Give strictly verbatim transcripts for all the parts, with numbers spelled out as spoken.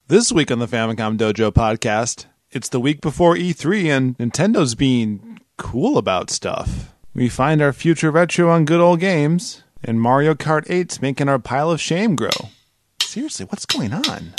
This week on the Famicom Dojo podcast, it's the week before E three and Nintendo's being cool about stuff. We find our future retro on good old games, and Mario Kart eight's making our pile of shame grow. Seriously, what's going on?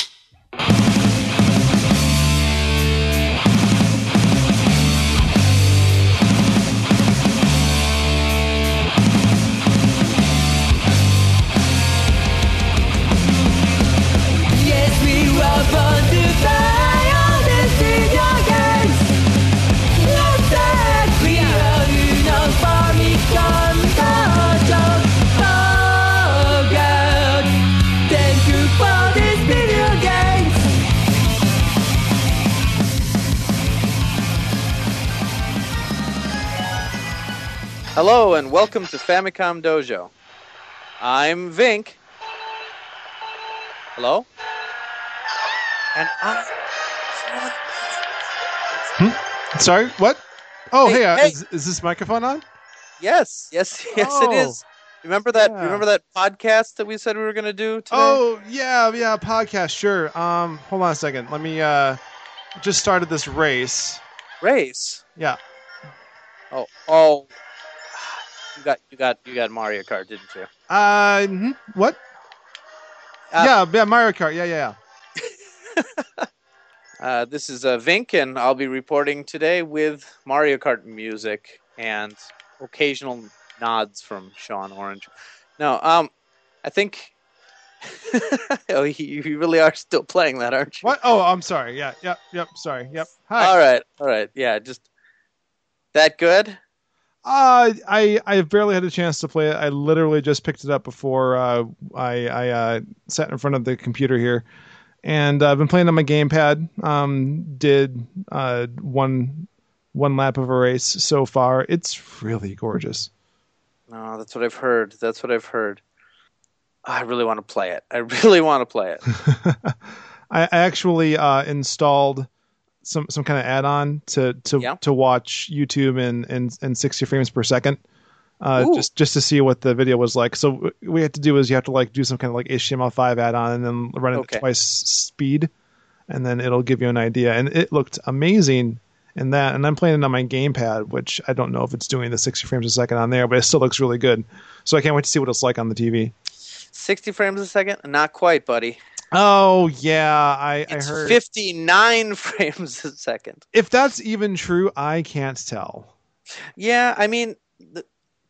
Hello and welcome to Famicom Dojo. I'm Vink. Hello? And I... Hmm? Sorry, what? Oh, hey, hey, uh, hey. Is, is this microphone on? Yes, yes, yes oh, it is. Remember that yeah. remember that podcast that we said we were going to do today? Oh, yeah, yeah, podcast, sure. Um, hold on a second. Let me, uh, just started this race. Race? Yeah. Oh, oh. You got you got you got Mario Kart, didn't you? Uh, mhm. What? Uh, yeah, yeah, Mario Kart. Yeah, yeah, yeah. uh, this is uh, Vink, and I'll be reporting today with Mario Kart music and occasional nods from Sean Orange. No, um, I think. oh, you, you really are still playing that, aren't you? What? Oh, I'm sorry. Yeah, yep, yep. Sorry. Yep. Hi. All right, all right. Yeah, just that good. Uh, I I barely had a chance to play it. I literally just picked it up before uh, I I uh, sat in front of the computer here, and I've been playing on my gamepad. Um, did uh one one lap of a race so far. It's really gorgeous. No, that's what I've heard. That's what I've heard. I really want to play it. I really want to play it. I, I actually uh, installed some some kind of add-on to to, yeah. to watch YouTube in, in, in sixty frames per second, uh, just just to see what the video was like. So what we have to do is you have to like do some kind of like H T M L five add-on and then run it okay. at twice speed, and then it'll give you an idea. And it looked amazing in that. And I'm playing it on my gamepad, which I don't know if it's doing the sixty frames a second on there, but it still looks really good. So I can't wait to see what it's like on the T V. sixty frames a second? Not quite, buddy. Oh, yeah, I, it's I heard. fifty-nine frames a second. If that's even true, I can't tell. Yeah, I mean, the,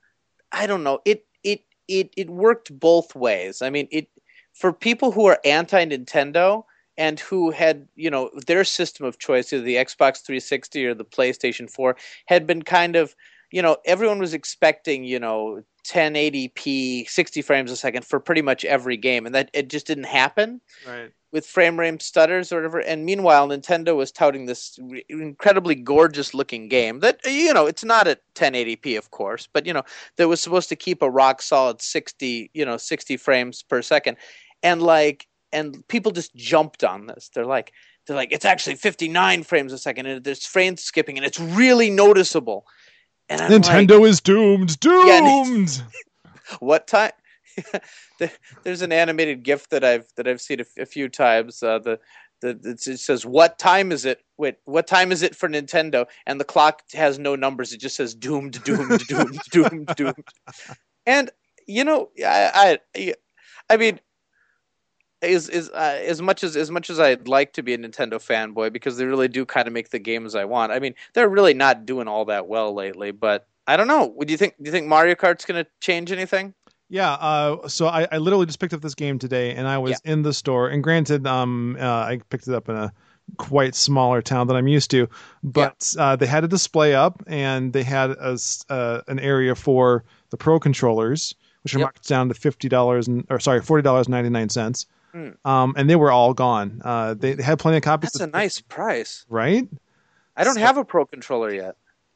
I don't know. It, it it it worked both ways. I mean, it for people who are anti-Nintendo and who had, you know, their system of choice, either the Xbox three sixty or the PlayStation four, had been kind of, you know, everyone was expecting, you know, ten eighty p, sixty frames a second for pretty much every game, and that it just didn't happen. Right. With frame rate stutters or whatever. And meanwhile, Nintendo was touting this re- incredibly gorgeous looking game that, you know, it's not at ten eighty p, of course, but, you know, that was supposed to keep a rock solid sixty, you know, sixty frames per second. And like, and people just jumped on this. They're like, they're like, it's actually fifty-nine frames a second, and there's frame skipping, and it's really noticeable. And I'm Nintendo like, is doomed. Doomed. Yeah, what time? There's an animated GIF that I've that I've seen a, a few times. Uh, the the it says, "What time is it? Wait, what time is it for Nintendo?" And the clock has no numbers. It just says "doomed, doomed, doomed, doomed, doomed." And you know, I I, I mean, is is uh, as much as as much as I'd like to be a Nintendo fanboy, because they really do kind of make the games I want. I mean, they're really not doing all that well lately. But I don't know. Would you think? Do you think Mario Kart's going to change anything? Yeah, uh, so I, I literally just picked up this game today, and I was yeah. in the store. And granted, um, uh, I picked it up in a quite smaller town than I'm used to, but yeah. uh, they had a display up, and they had a, uh, an area for the Pro controllers, which are yep. marked down to fifty dollars and or sorry, forty dollars and ninety nine cents. Mm. Um, and they were all gone. Uh, they, they had plenty of copies. That's a nice price, right? I don't so, have a Pro controller yet.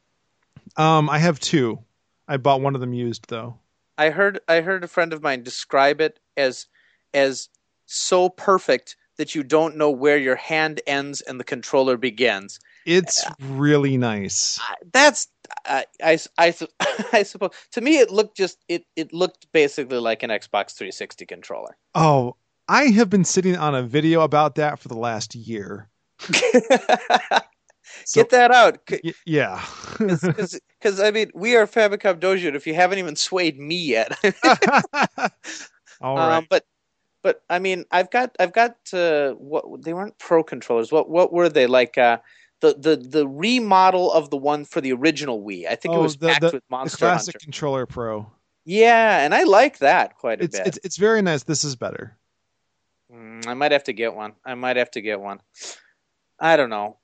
Um, I have two. I bought one of them used though. I heard I heard a friend of mine describe it as as so perfect that you don't know where your hand ends and the controller begins. It's really nice. That's I, I, I, I suppose to me it looked just it, it looked basically like an Xbox three sixty controller. Oh, I have been sitting on a video about that for the last year. So, Get that out. y- yeah. Because, I mean, we are Famicom Dojo, and if you haven't even swayed me yet. All right. Um, but, but I mean, I've got, I've got, uh, what they weren't Pro controllers. What, what were they like? Uh, the, the, the remodel of the one for the original Wii. I think it Oh, was the packed the, with the Monster classic Hunter. controller Pro. Yeah, and I like that quite a It's bit. it's it's very nice. This is better. Mm, I might have to get one. I might have to get one. I don't know.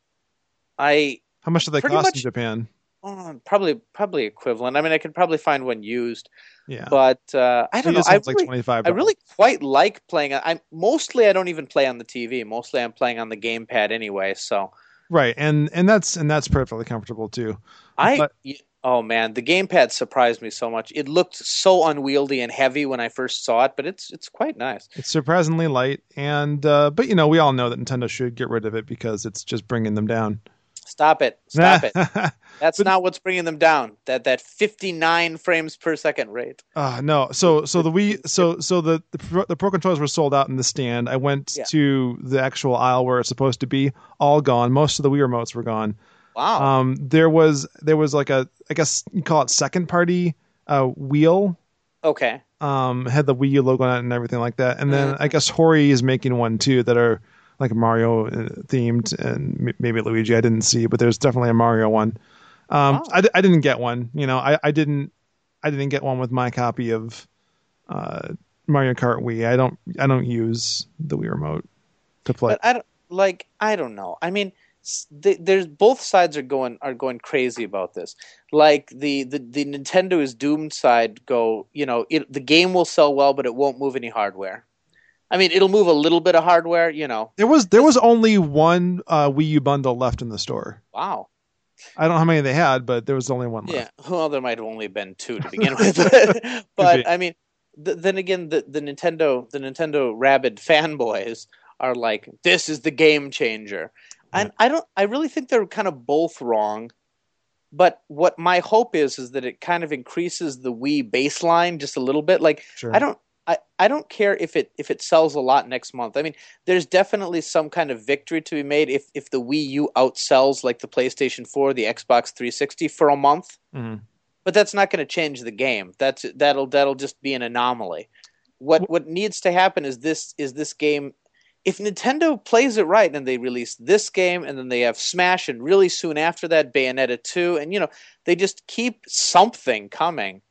I How much do they pretty cost much in Japan? oh, probably probably equivalent. I mean, I could probably find one used, Yeah. but uh, I don't know. I It's like really, twenty-five I dollars. really quite like playing. I mostly I don't even play on the T V. Mostly I'm playing on the gamepad anyway. So Right. And and that's and that's perfectly comfortable too. I But y- oh man, the gamepad surprised me so much. It looked so unwieldy and heavy when I first saw it, but it's it's quite nice. it's surprisingly light, and uh, but you know we all know that Nintendo should get rid of it because it's just bringing them down. Stop it! Stop it! That's But not what's bringing them down. That that fifty-nine frames per second rate. uh, no, so so the Wii, so so the the Pro, the Pro controllers were sold out in the stand. I went Yeah. to the actual aisle where it's supposed to be, all gone. Most of the Wii remotes were gone. Wow. Um, there was there was like a I guess you call it second party uh wheel. Okay. Um, had the Wii U logo on it and everything like that. And then Mhm. I guess Hori is making one too that are like Mario uh, themed and m- maybe Luigi. I didn't see, but there's definitely a Mario one. Um, Oh. I, d- I didn't get one. You know, I, I didn't I didn't get one with my copy of uh, Mario Kart Wii. I don't I don't use the Wii remote to play. But I don't like. I don't know. I mean, s- th- there's both sides are going are going crazy about this. Like the the the Nintendo is doomed side go. You know, it, the game will sell well, but it won't move any hardware. I mean, it'll move a little bit of hardware. You know. There was there was only one uh, Wii U bundle left in the store. Wow. I don't know how many they had, but there was only one left. Yeah. Well, there might have only been two to begin with, but, be. but I mean, th- then again, the the Nintendo the Nintendo rabid fanboys are like, this is the game changer, and I don't. I really think they're kind of both wrong. But what my hope is is that it kind of increases the Wii baseline just a little bit. Like Sure. I don't. I, I don't care if it if it sells a lot next month. I mean, there's definitely some kind of victory to be made if, if the Wii U outsells like the PlayStation four, the Xbox three sixty for a month. Mhm. But that's not going to change the game. That's that'll that'll just be an anomaly. What what needs to happen is this is this game. If Nintendo plays it right and they release this game and then they have Smash and really soon after that Bayonetta two and you know they just keep something coming.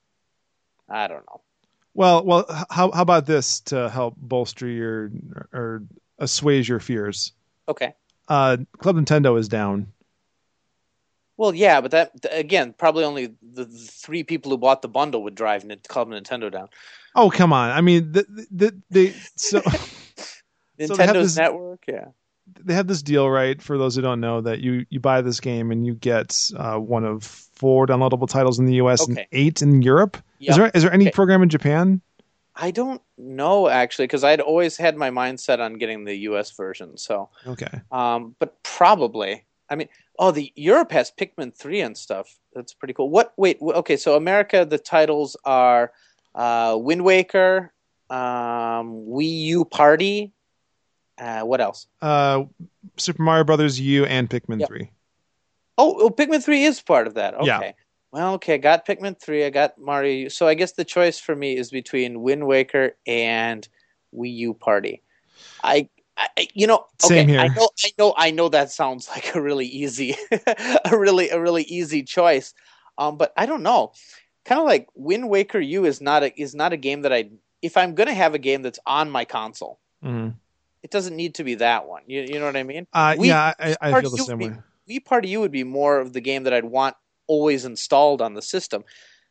I don't know. Well, well, h- how how about this to help bolster your or assuage your fears? Okay. Uh, Club Nintendo is down. Well, yeah, but that again, probably only the, the three people who bought the bundle would drive N- Club Nintendo down. Oh, come on! I mean, the, the, they so So they have Nintendo's this- network, yeah. they have this deal, right? For those who don't know, that you you buy this game and you get uh, one of four downloadable titles in the U S and Okay. eight in Europe. Yep. Is there is there any Okay. program in Japan? I don't know actually because I'd always had my mindset on getting the U S version. So, Okay. um, but probably. I mean, oh, the Europe has Pikmin three and stuff. That's pretty cool. What? Wait. w- Okay. So America, the titles are uh, Wind Waker, um, Wii U Party. Uh, what else? Uh, Super Mario Brothers U and Pikmin Yep. three. Oh, oh, Pikmin three is part of that. Okay. Yeah. Well, okay, I got Pikmin three, I got Mario U. So I guess the choice for me is between Wind Waker and Wii U Party. I, I you know, okay, Same here. I know I know I know that sounds like a really easy a really a really easy choice. Um, but I don't know. Kind of like Wind Waker U is not a is not a game that I if I'm going to have a game that's on my console, Mhm. it doesn't need to be that one. You you know what I mean? Uh, We- yeah, I, I Party feel the U same would way. be- Wii Party U would be more of the game that I'd want always installed on the system.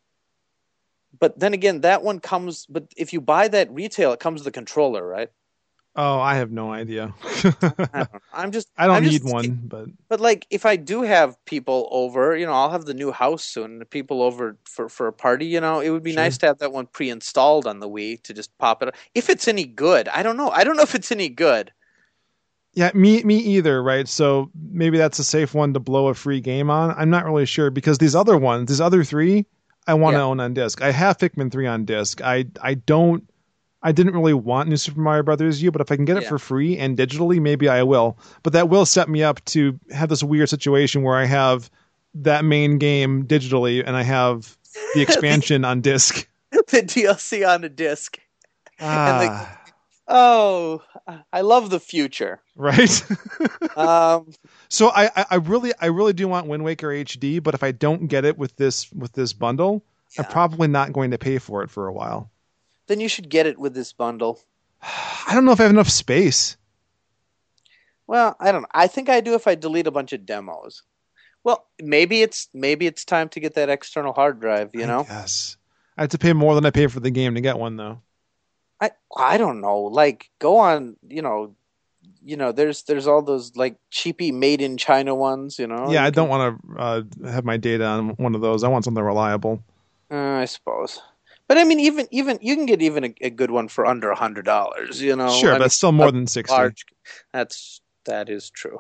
But then again, that one comes. But if you buy that retail, it comes with the controller, right? Oh, I have no idea. I don't know. I'm just. I don't I'm need just one, thinking- but But like, if I do have people over, you know, I'll have the new house soon. People over for for a party, you know, it would be Sure. nice to have that one pre-installed on the Wii to just pop it. If it's any good, I don't know. I don't know if it's any good. yeah, me me either, right? So maybe that's a safe one to blow a free game on. I'm not really sure because these other ones, these other three, I want to Yeah. own on disc. I have Pikmin three on disc. I I don't I didn't really want New Super Mario Brothers U, but if I can get it Yeah. for free and digitally, maybe I will. But that will set me up to have this weird situation where I have that main game digitally and I have the expansion on disc. The D L C on a disc. And the, Ah, oh, I love the future. right. Um, So I, I, I really, I really do want Wind Waker H D, but if I don't get it with this, with this bundle, I'm Yeah. probably not going to pay for it for a while. then you should get it with this bundle. I don't know if I have enough space. Well, I don't know. I think I do if I delete a bunch of demos. Well, maybe it's maybe it's time to get that external hard drive, you know? Yes. I have to pay more than I pay for the game to get one, though. I I don't know. Like go on, you know, you know, there's there's all those like cheapy made in China ones, you know. Yeah, You I don't can- want to uh, have my data on one of those. I want something reliable. uh, I suppose. But I mean even even you can get even a, a good one for under a hundred dollars, you know. Sure, I but mean, it's still more a than sixty. large that's that is true.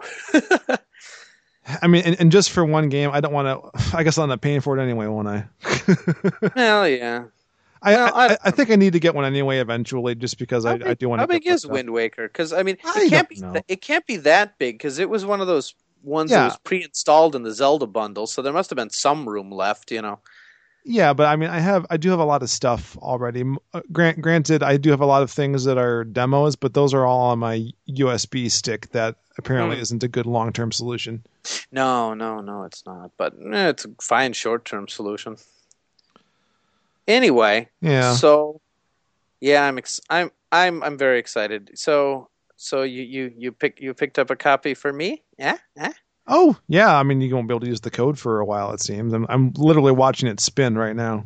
I mean, and, and just for one game, I don't want to. I guess I'll end up paying for it anyway, won't I? Well, yeah. I, Well, I, I- I, I think I need to get one anyway eventually, just because I, How I big, do want how to. big is Wind Waker? Because I mean, I it can't be don't know. th- it can't be that big because it was one of those ones Yeah. that was pre-installed in the Zelda bundle, so there must have been some room left, you know. Yeah, but I mean, I have, I do have a lot of stuff already. M- uh, Grant, granted, I do have a lot of things that are demos, but those are all on my U S B stick. That apparently Hmm. isn't a good long-term solution. No, no, no, it's not. But eh, it's a fine short-term solution. Anyway, Yeah. so yeah, I'm ex- I'm I'm I'm very excited. So so you you you pick you picked up a copy for me? Yeah, yeah. Oh, yeah. I mean, you won't be able to use the code for a while. It seems. I'm, I'm literally watching it spin right now.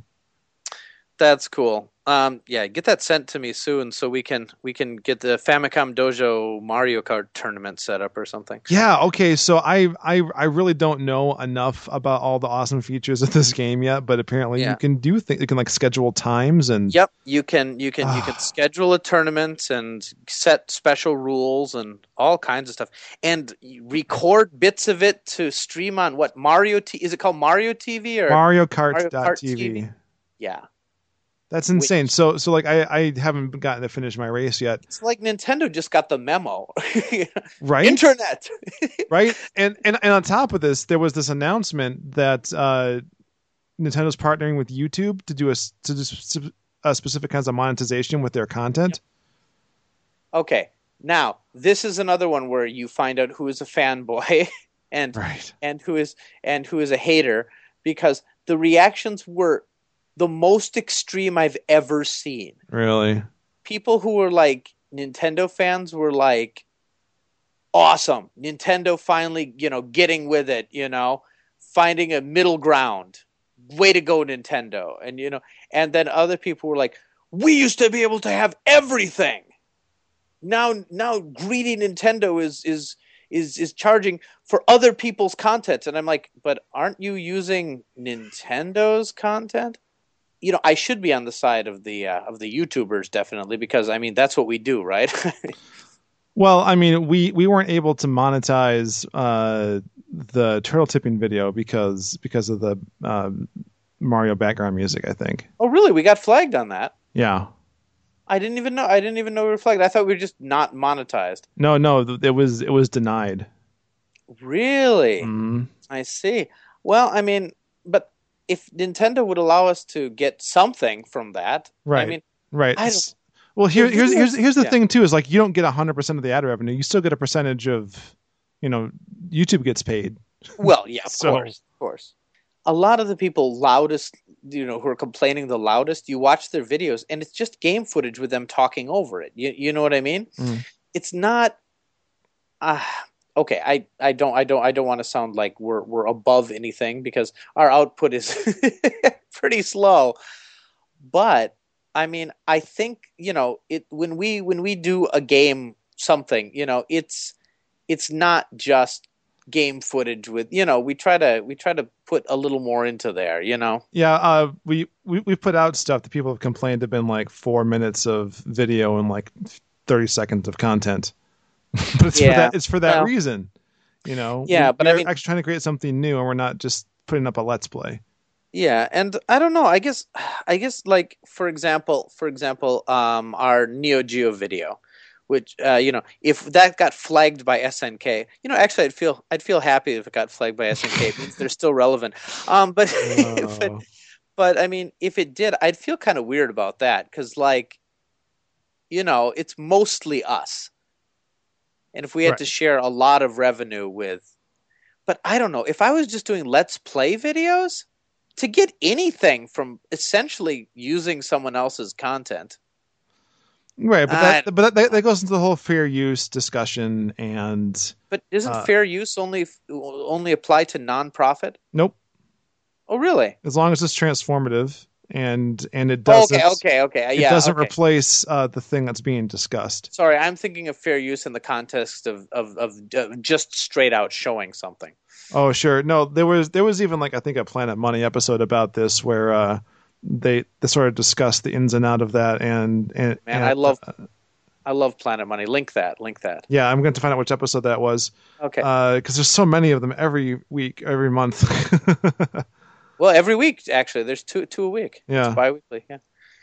That's cool. Um, yeah, get that sent to me soon so we can we can get the Famicom Dojo Mario Kart tournament set up or something. Yeah. Okay. So I, I, I really don't know enough about all the awesome features of this game yet, but apparently Yeah. you can do things. You can like schedule times and. Yep, you can you can you Ah. can schedule a tournament and set special rules and all kinds of stuff, and you record bits of it to stream on what Mario T is it called Mario T V or Mario Mario Kart Kart T V. T V? Yeah, That's insane. So, so like I, I haven't gotten to finish my race yet, it's like Nintendo just got the memo. right? Internet. Right. And, and, and on top of this, there was this announcement that, uh, Nintendo's partnering with YouTube to do a, s- to do sp- uh, specific kinds of monetization with their content. Okay, now this is another one where you find out who is a fanboy and Right. and who is and who is a hater, because the reactions were the most extreme I've ever seen. Really. People who were like Nintendo fans were like, awesome, Nintendo finally, you know, getting with it, you know, finding a middle ground. Way to go, Nintendo. And you know, and then other people were like, we used to be able to have everything. Now now greedy Nintendo is is is is charging for other people's content. And I'm like, but aren't you using Nintendo's content? You know, I should be on the side of the uh, of the YouTubers, definitely, because I mean that's what we do, right? Well, I mean, we, we weren't able to monetize uh, the turtle tipping video because because of the um, Mario background music, I think. Oh, really? We got flagged on that. Yeah. I didn't even know. I didn't even know we were flagged. I thought we were just not monetized. No, no, th- it was it was denied. Really? Mhm. I see. Well, I mean, but if Nintendo would allow us to get something from that, I Right. mean, Right. I It's- Well, here, the here's here's videos- here's the yeah. thing too is like you don't get one hundred percent of the ad revenue. You still get a percentage of, you know, YouTube gets paid. well, yeah, of So- course, of course. A lot of the people loudest, you know, who are complaining the loudest, you watch their videos and it's just game footage with them talking over it. You you know what I mean? Mm. It's not. Uh, okay, I, I don't I don't I don't want to sound like we're we're above anything because our output is pretty slow. But I mean, I think, you know, it when we when we do a game something, you know, it's it's not just game footage with, you know, we try to we try to put a little more into there, you know. Yeah, uh, we we we put out stuff that people have complained have been like four minutes of video and like thirty seconds of content, but it's for Yeah. that it's for that Well, reason, you know. yeah, We- but I we're mean- actually trying to create something new, and we're not just putting up a let's play. Yeah, and I don't know. I guess, I guess, like for example, for example, um, our Neo Geo video, which uh, you know, if that got flagged by S N K, you know, actually, I'd feel I'd feel happy if it got flagged by S N K. It means they're still relevant. Um, but but Oh, but I mean, if it did, I'd feel kind of weird about that because, like, you know, it's mostly us, and if we had right. to share a lot of revenue with, but I don't know, if I was just doing Let's Play videos to get anything from essentially using someone else's content. Right, but that I, but that, that goes into the whole fair use discussion and but doesn't uh fair use only only apply to nonprofit? nope. Oh, really? As long as it's transformative and and it Oh, okay, doesn't okay, okay. it Yeah, doesn't okay. replace uh, the thing that's being discussed. Sorry, I'm thinking of fair use in the context of of, of uh, just straight out showing something. Oh, sure. No, there was there was even like I think a Planet Money episode about this where uh, they they sort of discussed the ins and out of that and and, Man, and I love uh, I love Planet Money. Link that. Link that. yeah, I'm going to find out which episode that was Okay. because there's so many of them every week, every month. Well, every week actually. There's two two a week. It's Yeah. biweekly. Yeah.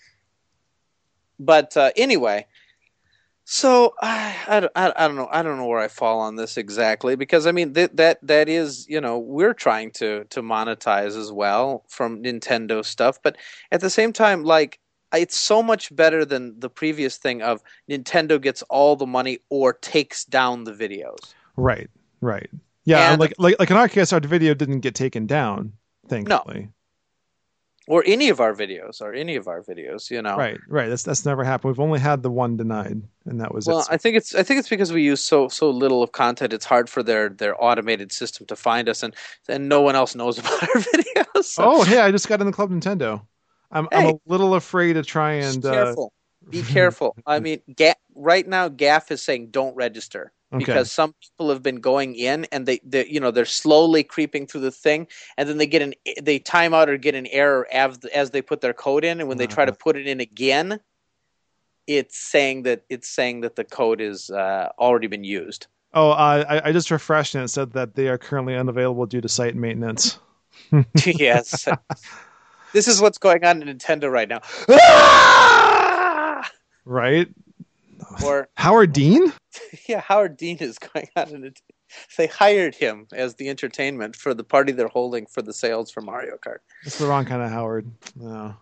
But uh, anyway, so I, I, don't- I, I don't know I don't know where I fall on this exactly because I mean that that that is, you know, we're trying to to monetize as well from Nintendo stuff, but at the same time, like, it's so much better than the previous thing of Nintendo gets all the money or takes down the videos. Right. Right. Yeah. And Like like like in our case, our video didn't get taken down, no, thankfully. or any of our videos or any of our videos, you know. Right. Right. That's that's never happened. We've only had the one denied, and that was it. Well, I think it's I think it's because we use so so little of content. It's hard for their their automated system to find us, and and no one else knows about our videos. So, Oh, hey, I just got in the Club Nintendo. I'm I'm hey, a little afraid to try just and uh careful. Be careful. I mean, Ga- right now, G A F is saying don't register okay. because some people have been going in and they, they, you know, they're slowly creeping through the thing, and then they get an they time out or get an error as as they put their code in, and when they try to Uh, put it in again, it's saying that it's saying that the code is uh, already been used. oh, uh, I I just refreshed and it said that they are currently unavailable due to site maintenance. Yes, this is what's going on in Nintendo right now. Ah! Right? Or Howard Dean? yeah, Howard Dean is going on in it. They hired him as the entertainment for the party they're holding for the sales for Mario Kart. That's the wrong kind of Howard. No.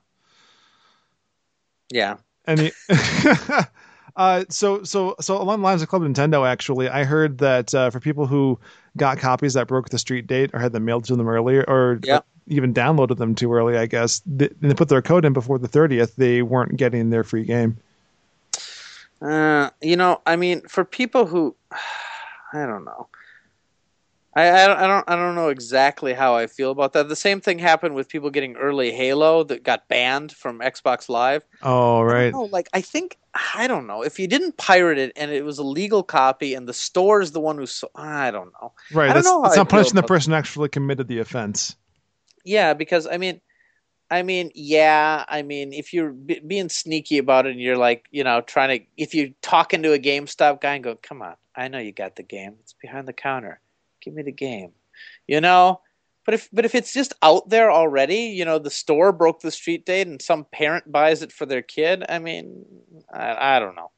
Yeah. Any uh so so so along the lines of Club Nintendo actually, I heard that uh, for people who got copies that broke the street date or had them mailed to them earlier or, Yeah. or even downloaded them too early, I guess, they, and they put their code in before the thirtieth, they weren't getting their free game. Uh, you know, I mean, for people who, I don't know. I, I don't I don't I don't know exactly how I feel about that. The same thing happened with people getting early Halo that got banned from Xbox Live. Oh, right. No, like I think I don't know if you didn't pirate it and it was a legal copy and the store is the one who so, I don't know. Right. I don't That's, know how that's I not feel punishing the about person who actually committed the offense. Yeah, because I mean, I mean, yeah, I mean, if you're b- being sneaky about it and you're like, you know, trying to, if you're talking to a GameStop guy and go, come on, I know you got the game. It's behind the counter. Give me the game. You know? But if but if it's just out there already, you know, the store broke the street date and some parent buys it for their kid, I mean, I, I don't know.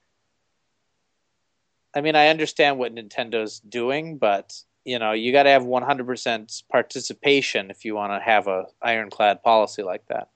I mean, I understand what Nintendo's doing, but you know, you got to have one hundred percent participation if you want to have a ironclad policy like that.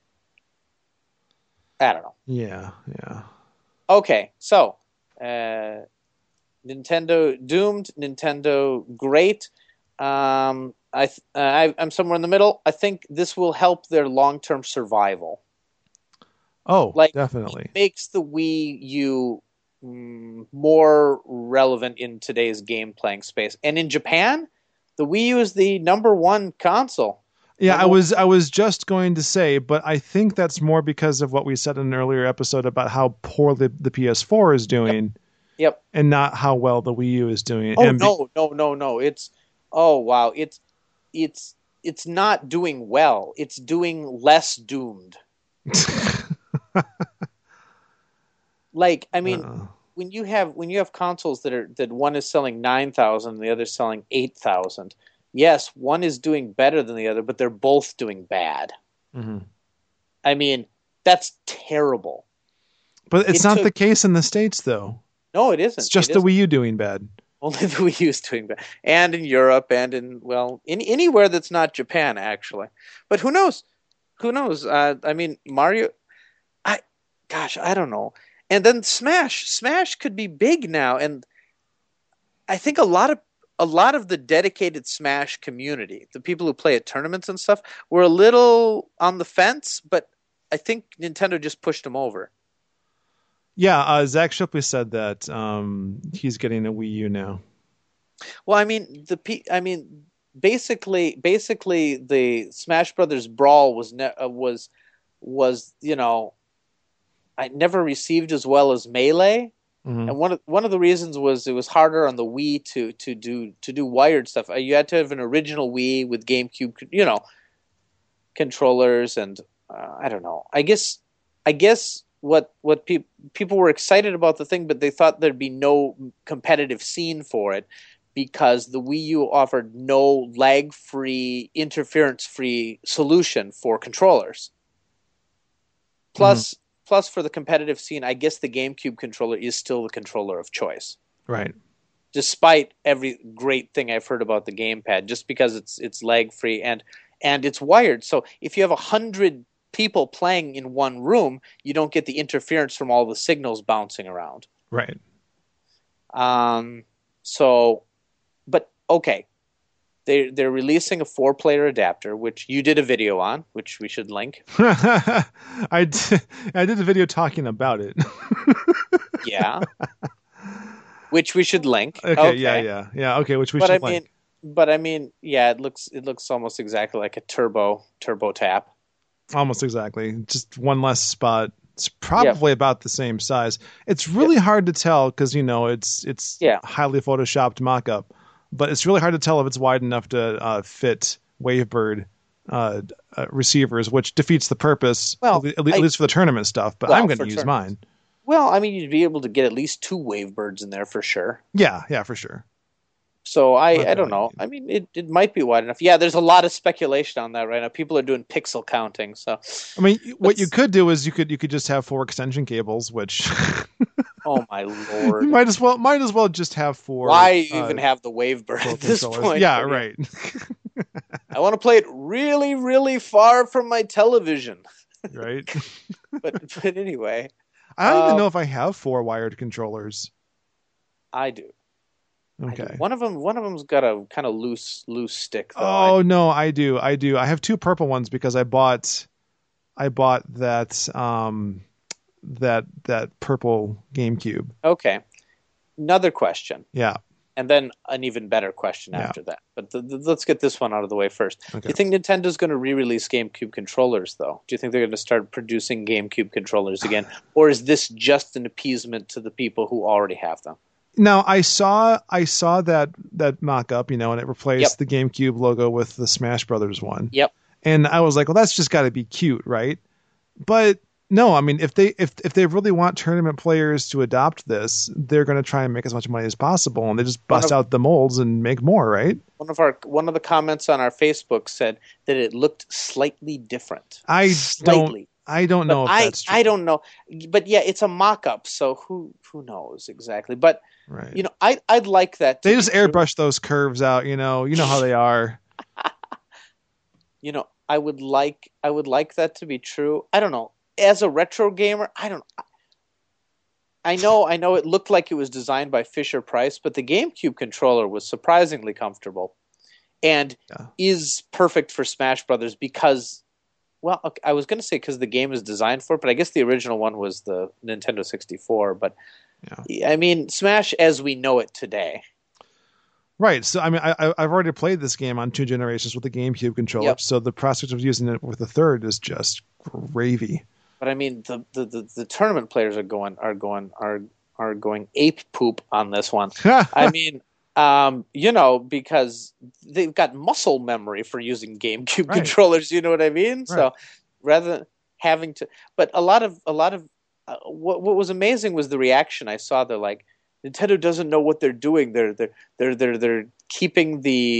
I don't know. Yeah, yeah. Okay, so uh, Nintendo doomed, Nintendo great. Um, I, th- uh, I I'm somewhere in the middle. I think this will help their long term survival. Oh, Like, definitely. it makes the Wii U mm, more relevant in today's game playing space. And in Japan, the Wii U is the number one console. Yeah, Number I one- was I was just going to say, but I think that's more because of what we said in an earlier episode about how poorly the P S four is doing, Yep. and not how well the Wii U is doing. Oh and be- no, no, no, no. It's oh wow. It's it's it's not doing well. It's doing less doomed. Like, I mean, Uh, when you have when you have consoles that are that one is selling nine thousand and the other is selling eight thousand, yes, one is doing better than the other, but they're both doing bad. Mm-hmm. I mean, that's terrible. But it's It not took the case in the States, though. no, it isn't. It's just It the isn't. Wii U doing bad. Only the Wii U is doing bad, and in Europe, and in well, in anywhere that's not Japan, actually. But who knows? Who knows? Uh, I mean, Mario. I, gosh, I don't know. And then Smash, Smash could be big now, and I think a lot of a lot of the dedicated Smash community, the people who play at tournaments and stuff, were a little on the fence, but I think Nintendo just pushed them over. Yeah, uh, Zach Shipley said that um, he's getting a Wii U now. Well, I mean, the P, I mean, basically, basically, the Smash Brothers Brawl was ne- uh, was was you know, I never received as well as Melee. Mm-hmm. And one of one of the reasons was it was harder on the Wii to to do to do wired stuff. You had to have an original Wii with GameCube, you know, controllers, and uh, I don't know. I guess I guess what what pe- people were excited about the thing, but they thought there'd be no competitive scene for it because the Wii U offered no lag-free, interference-free solution for controllers. Plus. Mm-hmm. Plus, for the competitive scene, I guess the GameCube controller is still the controller of choice. Right. Despite every great thing I've heard about the gamepad, just because it's it's lag free and and it's wired. So if you have a hundred people playing in one room, you don't get the interference from all the signals bouncing around. Right. Um. So, but okay. They they're releasing a four player adapter, which you did a video on, which we should link. I did, I did a video talking about it. Yeah, which we should link. Okay, okay. yeah, yeah, yeah. Okay, which we but should I link. mean, but I mean, yeah, it looks it looks almost exactly like a turbo turbo tap. Almost exactly, just one less spot. It's probably yep. about the same size. It's really yep. hard to tell because you know it's it's yeah. highly photoshopped mock-up. But it's really hard to tell if it's wide enough to uh, fit Wavebird uh, uh, receivers, which defeats the purpose, well, at, least, I, at least for the tournament stuff. But well, I'm going to use tournaments. mine. Well, I mean, you'd be able to get at least two Wavebirds in there for sure. Yeah, yeah, for sure. So I, I don't know. I mean, it, it might be wide enough. Yeah, there's a lot of speculation on that right now. People are doing pixel counting. So I mean, what you could do is you could you could just have four extension cables, which. Oh my lord! You might as well might as well just have four. Why uh, even have the Wavebird at this point? Yeah, right. I want to play it really, really far from my television. Right. but but anyway, I don't um, even know if I have four wired controllers. I do. Okay. I do. One of them one of them's got a kind of loose loose stick. Though. Oh I, no, I do, I do. I have two purple ones because I bought, I bought that. Um, that that purple GameCube. Okay. Another question. Yeah. And then an even better question yeah. after that. But the, the, let's get this one out of the way first. Okay. Do you think Nintendo's going to re-release GameCube controllers, though? Do you think they're going to start producing GameCube controllers again? Or is this just an appeasement to the people who already have them? Now, I saw I saw that that mock-up, you know, and it replaced yep. the GameCube logo with the Smash Brothers one. Yep. And I was like, well, that's just got to be cute, right? But no, I mean, if they if if they really want tournament players to adopt this, they're going to try and make as much money as possible, and they just bust of, out the molds and make more, right? One of our one of the comments on our Facebook said that it looked slightly different. I slightly. don't. I don't know but if I, that's true. I don't know, but yeah, it's a mock-up, so who who knows exactly? But right. you know, I I'd like that. To they just airbrush true. those curves out. You know, you know how they are. you know, I would like I would like that to be true. I don't know. As a retro gamer, I don't. I know, I know. It looked like it was designed by Fisher Price, but the GameCube controller was surprisingly comfortable, and yeah. is perfect for Smash Brothers because, well, okay, I was going to say because the game is designed for it, but I guess the original one was the Nintendo sixty-four. But yeah. I mean, Smash as we know it today. Right. So, I mean, I, I've already played this game on two generations with the GameCube controller, yep. so the prospect of using it with the third is just gravy. But I mean, the, the, the, the tournament players are going are going are are going ape poop on this one. I mean, um, you know, because they've got muscle memory for using GameCube right. controllers. You know what I mean? Right. So rather than having to, but a lot of a lot of uh, what what was amazing was the reaction I saw. They're like, Nintendo doesn't know what they're doing. They're they're they're they're they're keeping the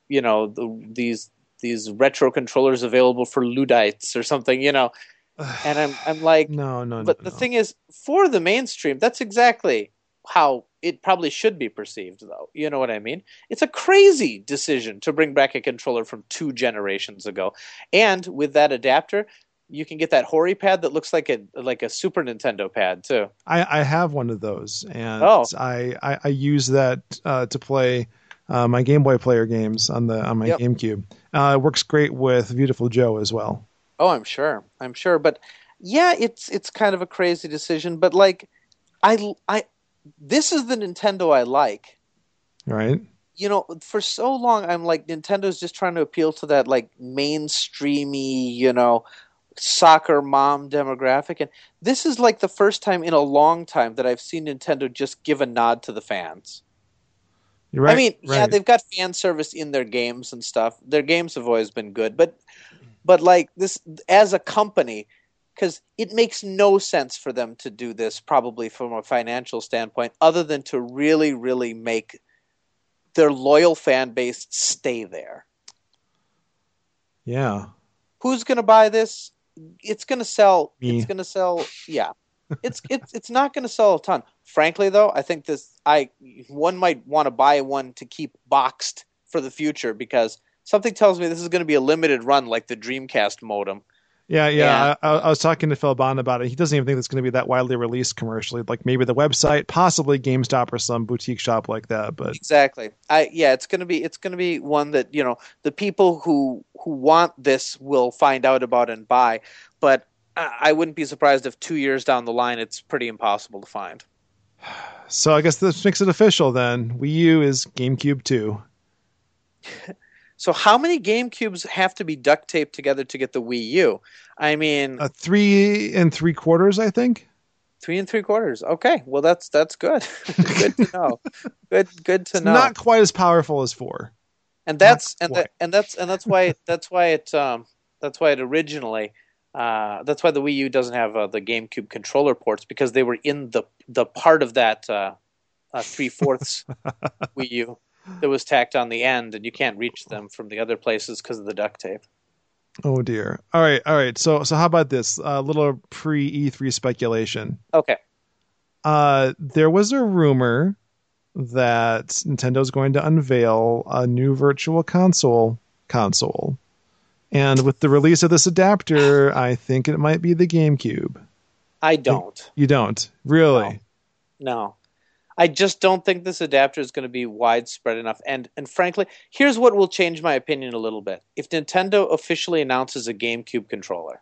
you know, the, these these retro controllers available for Luddites or something, you know. And I'm I'm like, no, no, but no, the no. thing is, for the mainstream, that's exactly how it probably should be perceived, though. You know what I mean? It's a crazy decision to bring back a controller from two generations ago, and with that adapter, you can get that Hori pad that looks like a like a Super Nintendo pad too. I, I have one of those, and Oh, I, I, I use that uh, to play uh, my Game Boy Player games on the on my yep. GameCube. Uh, it works great with Beautiful Joe as well. Oh, I'm sure. I'm sure. But yeah, it's it's kind of a crazy decision. But like, I I this is the Nintendo I like. Right. You know, for so long I'm like, Nintendo's just trying to appeal to that like mainstreamy, you know, soccer mom demographic, and this is like the first time in a long time that I've seen Nintendo just give a nod to the fans. You're right. I mean, right. yeah, they've got fan service in their games and stuff. Their games have always been good, but but like this as a company, because it makes no sense for them to do this probably from a financial standpoint, other than to really, really make their loyal fan base stay there. Yeah. Who's going to buy this? It's going to sell. Me. It's going to sell. Yeah, it's it's it's not going to sell a ton. Frankly, though, I think this. I one might want to buy one to keep boxed for the future, because something tells me this is going to be a limited run, like the Dreamcast modem. Yeah, yeah. And, I, I was talking to Phil Bond about it. He doesn't even think it's going to be that widely released commercially. Like maybe the website, possibly GameStop or some boutique shop like that. But exactly, I yeah, it's going to be it's going to be one that, you know, the people who who want this will find out about and buy. But I wouldn't be surprised if two years down the line it's pretty impossible to find. So I guess this makes it official then. Wii U is GameCube two. So how many GameCubes have to be duct taped together to get the Wii U? I mean, uh, three and three quarters, I think. Three and three quarters. Okay, well that's that's good. Good to know. Good good to it's know. Not quite as powerful as four. And that's and that, and that's and that's why that's why it um that's why it originally uh that's why the Wii U doesn't have uh, the GameCube controller ports, because they were in the the part of that uh, uh three fourths Wii U that was tacked on the end, and you can't reach them from the other places because of the duct tape. Oh dear. All right, all right. So so how about this? A uh, little pre E three speculation. Okay. Uh, there was a rumor that Nintendo's going to unveil a new virtual console console. And with the release of this adapter, I think it might be the GameCube. I don't. You don't? Really? No. no. I just don't think this adapter is going to be widespread enough. And and frankly, here's what will change my opinion a little bit. If Nintendo officially announces a GameCube controller.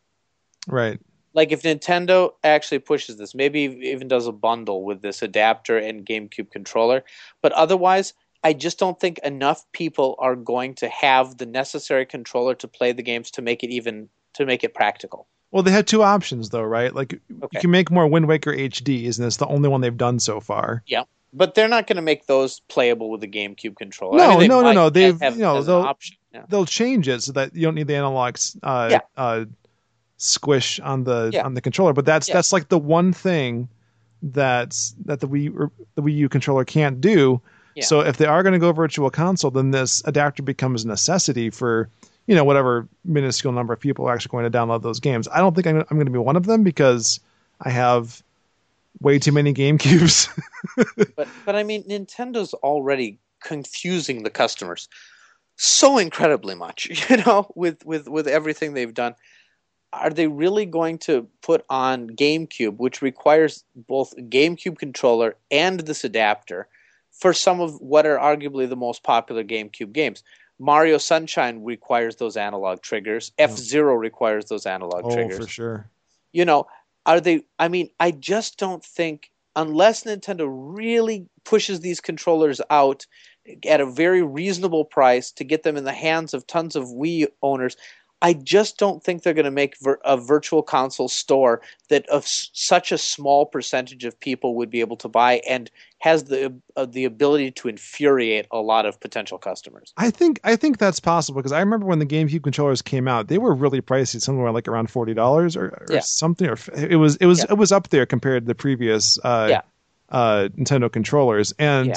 Right. Like if Nintendo actually pushes this, maybe even does a bundle with this adapter and GameCube controller. But otherwise, I just don't think enough people are going to have the necessary controller to play the games to make it even to make it practical. Well, they had two options, though, right? Like, okay. You can make more Wind Waker H Ds, and it's the only one they've done so far. Yeah, but they're not going to make those playable with the GameCube controller. No, I mean, no, no, no. They've, have, you know, they'll, option. Yeah. they'll change it so that you don't need the analog uh, yeah. uh, squish on the yeah. on the controller. But that's yeah. that's like the one thing that's that the Wii the Wii U controller can't do. Yeah. So if they are going to go virtual console, then this adapter becomes a necessity for, you know, whatever minuscule number of people are actually going to download those games. I don't think I'm, I'm going to be one of them because I have way too many GameCubes. but but I mean, Nintendo's already confusing the customers so incredibly much, you know, with, with, with everything they've done. Are they really going to put on GameCube, which requires both a GameCube controller and this adapter, for some of what are arguably the most popular GameCube games? Mario Sunshine requires those analog triggers. F-Zero requires those analog oh, triggers. Oh, for sure. You know, are they... I mean, I just don't think, unless Nintendo really pushes these controllers out at a very reasonable price to get them in the hands of tons of Wii owners, I just don't think they're going to make vir- a virtual console store that of s- such a small percentage of people would be able to buy and has the uh, the ability to infuriate a lot of potential customers. I think I think that's possible because I remember when the GameCube controllers came out, they were really pricey, somewhere like around forty dollars or, or yeah. something. Or it was it was yeah. it was up there compared to the previous uh, yeah. uh, Nintendo controllers, and yeah.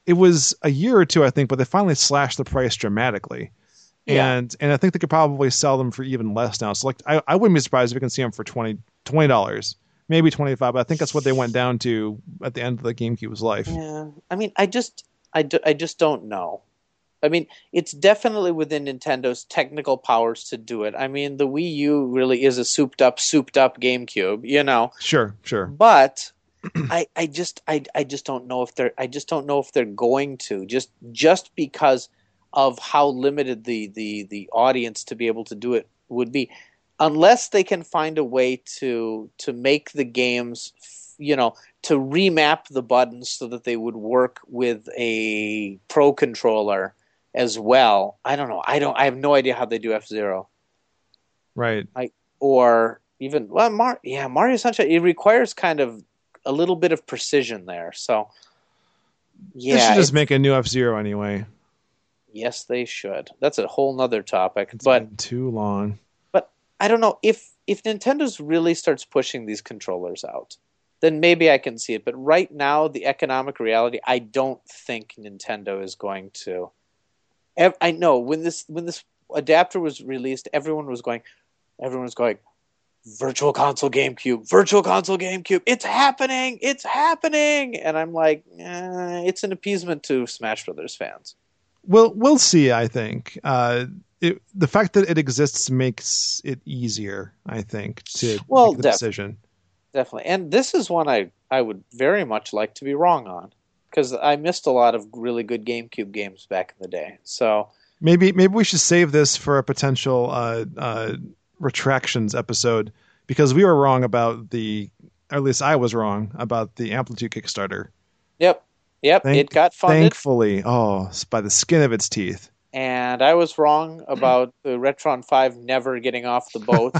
it was a year or two, I think, but they finally slashed the price dramatically. Yeah. And and I think they could probably sell them for even less now. So like I, I wouldn't be surprised if we can see them for twenty dollars, maybe twenty-five. But I think that's what they went down to at the end of the GameCube's life. Yeah. I mean, I just I, do, I just don't know. I mean, it's definitely within Nintendo's technical powers to do it. I mean, the Wii U really is a souped up, souped up GameCube, you know. Sure, sure. But I, I just I, I just don't know if they're I just don't know if they're going to just just because of how limited the, the, the audience to be able to do it would be, unless they can find a way to to make the games, you know, to remap the buttons so that they would work with a Pro controller as well. I don't know. I don't. I have no idea how they do F-Zero. Right. I or even well, Mar- yeah, Mario Sunshine. It requires kind of a little bit of precision there. So yeah, they should just make a new F-Zero anyway. Yes, they should. That's a whole nother topic. It's but been too long. But I don't know if if Nintendo's really starts pushing these controllers out, then maybe I can see it. But right now, the economic reality, I don't think Nintendo is going to. I know when this when this adapter was released, everyone was going, everyone was going, Virtual Console GameCube, Virtual Console GameCube, it's happening, it's happening, and I'm like, eh, it's an appeasement to Smash Brothers fans. Well, we'll see. I think uh, it, the fact that it exists makes it easier. I think to well, make the def- decision. Definitely, and this is one I I would very much like to be wrong on, because I missed a lot of really good GameCube games back in the day. So maybe maybe we should save this for a potential uh, uh, retractions episode, because we were wrong about the, or at least I was wrong about the Amplitude Kickstarter. Yep. Yep, Thank, it got funded. Thankfully, oh, by the skin of its teeth. And I was wrong about the Retron five never getting off the boat.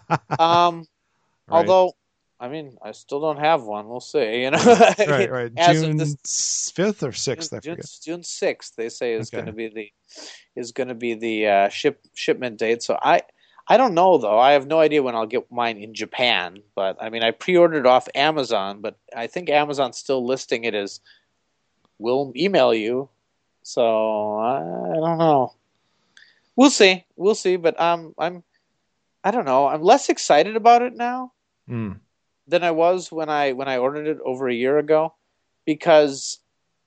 um, right. Although, I mean, I still don't have one. We'll see. You know, right, right. As June of this, fifth or sixth, June, I forget. June sixth, they say is Okay. going to be the is going to be the uh, ship shipment date. So I. I don't know, though. I have no idea when I'll get mine in Japan. But, I mean, I pre-ordered off Amazon, but I think Amazon's still listing it as we'll email you. So, I don't know. We'll see. We'll see. But um, I'm, I don't know. I'm less excited about it now Mm. than I was when I when I ordered it over a year ago, because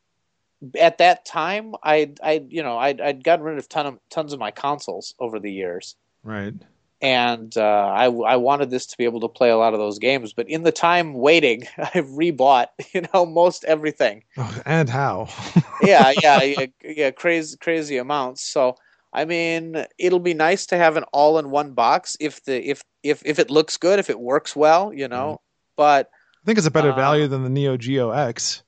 at that time, I I you know I'd, I'd gotten rid of ton of tons of my consoles over the years. Right. And uh, I, I wanted this to be able to play a lot of those games. But in the time waiting, I've rebought, you know, most everything. Oh, and how? yeah, yeah, yeah, yeah, crazy, crazy amounts. So, I mean, it'll be nice to have an all-in-one box if the if if if it looks good, if it works well, you know. Mm. But I think it's a better uh, value than the Neo Geo X.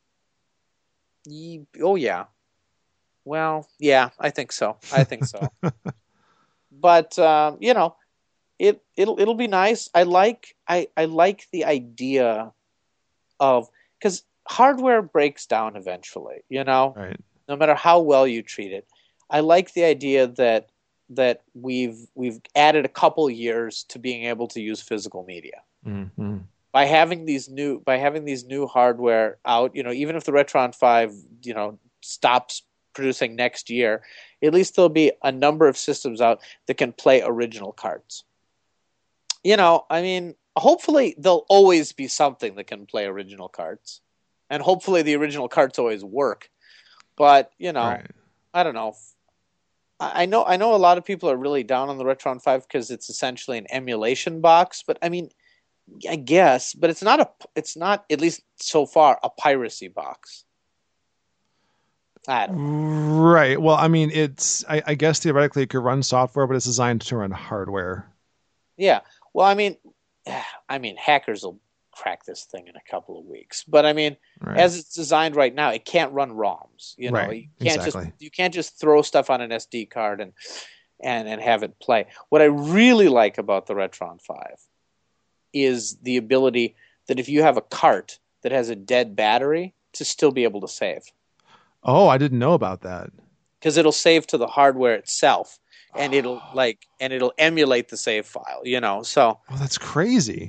Ye- oh yeah. Well, yeah, I think so. I think so. But um, you know, it it'll it'll be nice. I like I, I like the idea of, because hardware breaks down eventually, you know, right. No matter how well you treat it. I like the idea that that we've we've added a couple years to being able to use physical media. Mm-hmm. By having these new by having these new hardware out, you know, even if the Retron five, you know, stops producing next year, at least there'll be a number of systems out that can play original carts. You know, I mean, hopefully there'll always be something that can play original carts, and hopefully the original carts always work. But you know, Right. I don't know. I know I know a lot of people are really down on the Retron five because it's essentially an emulation box. But I mean, I guess, but it's not a. It's not, at least so far, a piracy box. I don't know. Right. Well, I mean, it's. I, I guess theoretically it could run software, but it's designed to run hardware. Yeah. Well, I mean, I mean, hackers will crack this thing in a couple of weeks. But I mean, Right. as it's designed right now, it can't run ROMs. You know, Right. you can't Exactly. just you can't just throw stuff on an S D card and and and have it play. What I really like about the Retron five is the ability that if you have a cart that has a dead battery, to still be able to save. Oh, I didn't know about that. Because it'll save to the hardware itself, and it'll like and it'll emulate the save file, you know. So Oh, that's crazy.